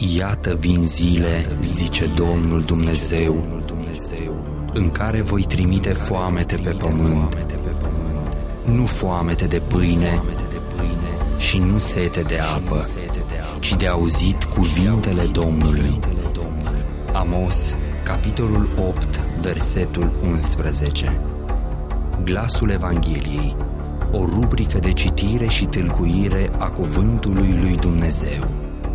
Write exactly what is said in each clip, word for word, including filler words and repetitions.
Iată vin zile, zice Domnul Dumnezeu, în care voi trimite foamete pe pământ, nu foamete de pâine și nu sete de apă, ci de auzit cuvintele Domnului. Amos, capitolul opt, versetul unsprezece. Glasul Evangheliei, o rubrică de citire și tâlcuire a cuvântului lui Dumnezeu.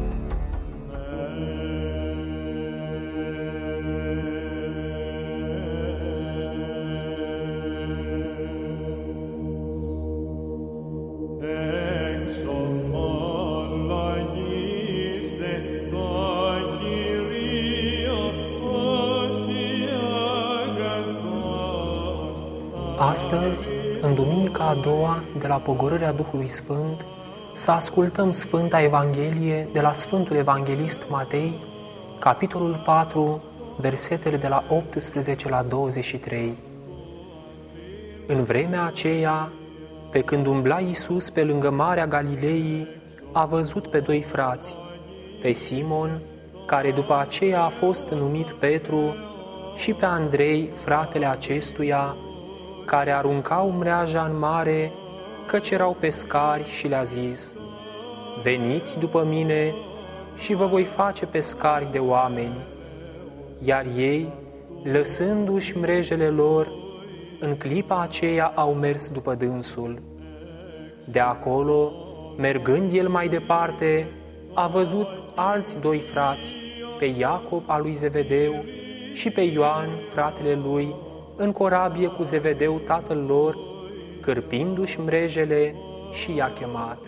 Astăzi, în duminica a doua de la Pogorârea Duhului Sfânt, să ascultăm Sfânta Evanghelie de la Sfântul Evanghelist Matei, capitolul patru, versetele de la optsprezece la douăzeci și trei. În vremea aceea, pe când umbla Iisus pe lângă Marea Galilei, a văzut pe doi frați, pe Simon, care după aceea a fost numit Petru, și pe Andrei, fratele acestuia, care aruncau mreaja în mare, căci erau pescari, și le-a zis: veniți după mine și vă voi face pescari de oameni. Iar ei, lăsându-și mrejele lor, în clipa aceea au mers după dânsul. De acolo, mergând el mai departe, a văzut alți doi frați, pe Iacob al lui Zevedeu și pe Ioan, fratele lui, în corabie cu Zevedeu tatăl lor, cârpindu-și mrejele, și i-a chemat.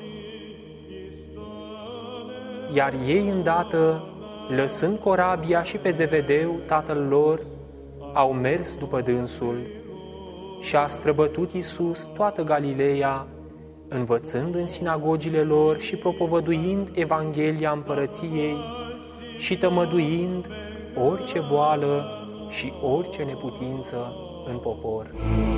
Iar ei îndată, lăsând corabia și pe Zevedeu tatăl lor, au mers după dânsul. Și a străbătut Iisus toată Galileea, învățând în sinagogile lor și propovăduind Evanghelia împărăției și tămăduind orice boală și orice neputință în popor.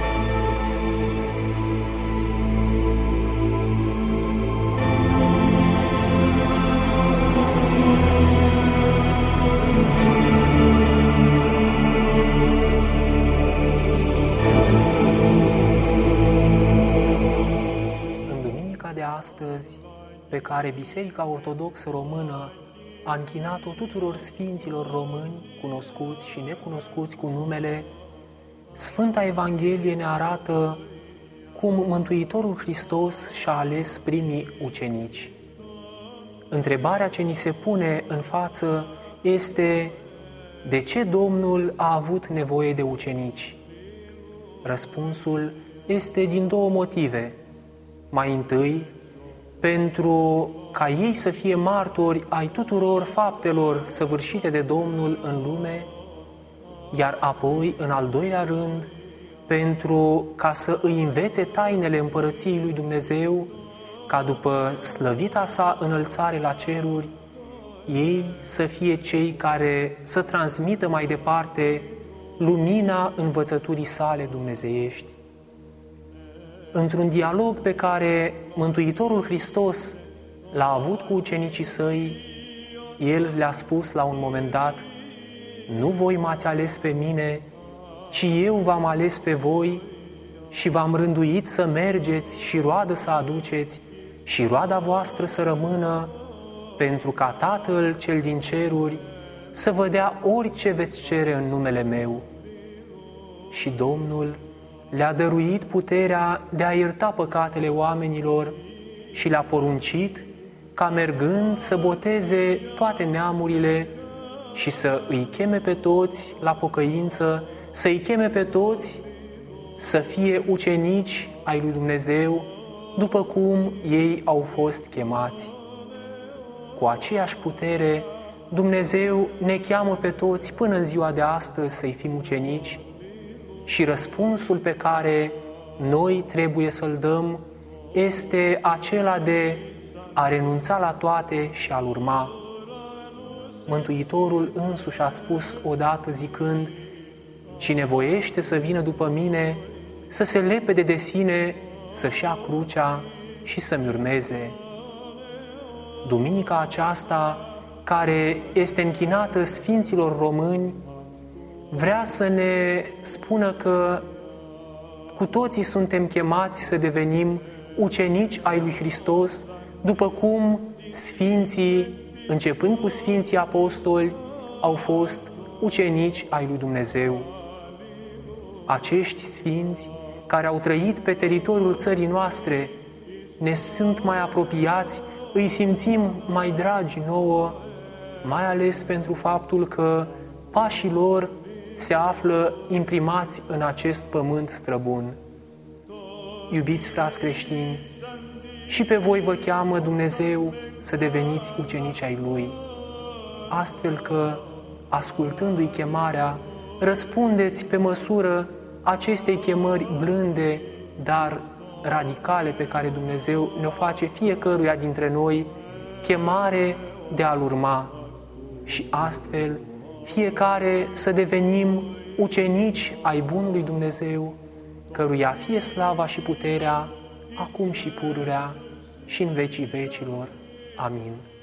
În duminica de astăzi, pe care Biserica Ortodoxă Română a închinat-o tuturor sfinților români, cunoscuți și necunoscuți cu numele, Sfânta Evanghelie ne arată cum Mântuitorul Hristos și-a ales primii ucenici. Întrebarea ce ni se pune în față este: de ce Domnul a avut nevoie de ucenici? Răspunsul este din două motive. Mai întâi, pentru ca ei să fie martori ai tuturor faptelor săvârșite de Domnul în lume, iar apoi, în al doilea rând, pentru ca să îi învețe tainele împărăției lui Dumnezeu, ca după slăvita sa înălțare la ceruri, ei să fie cei care să transmită mai departe lumina învățăturii sale dumnezeiești. Într-un dialog pe care Mântuitorul Hristos l-a avut cu ucenicii săi, El le-a spus la un moment dat: nu voi m-ați ales pe mine, ci eu v-am ales pe voi și v-am rânduit să mergeți și roadă să aduceți și roada voastră să rămână, pentru ca Tatăl cel din ceruri să vă dea orice veți cere în numele meu. Și Domnul le-a dăruit puterea de a ierta păcatele oamenilor și le-a poruncit ca, mergând, să boteze toate neamurile și să îi cheme pe toți la pocăință, să îi cheme pe toți să fie ucenici ai lui Dumnezeu, după cum ei au fost chemați. Cu aceeași putere, Dumnezeu ne cheamă pe toți până în ziua de astăzi să-i fim ucenici, și răspunsul pe care noi trebuie să-l dăm este acela de a renunța la toate și a-L urma. Mântuitorul însuși a spus odată zicând: cine voiește să vină după mine, să se lepede de sine, să-și ia crucea și să-mi urmeze. Duminica aceasta, care este închinată Sfinților Români, vrea să ne spună că cu toții suntem chemați să devenim ucenici ai lui Hristos, după cum Sfinții, începând cu Sfinții Apostoli, au fost ucenici ai lui Dumnezeu. Acești Sfinți care au trăit pe teritoriul țării noastre ne sunt mai apropiați, îi simțim mai dragi nouă, mai ales pentru faptul că pașii lor se află imprimați în acest pământ străbun. Iubiți frați creștini, și pe voi vă cheamă Dumnezeu să deveniți ucenici ai Lui, astfel că, ascultându-i chemarea, răspundeți pe măsură acestei chemări blânde, dar radicale pe care Dumnezeu ne-o face fiecăruia dintre noi, chemare de a-L urma. Și astfel, fiecare să devenim ucenici ai bunului Dumnezeu, căruia fie slava și puterea, acum și pururea și în vecii vecilor. Amin.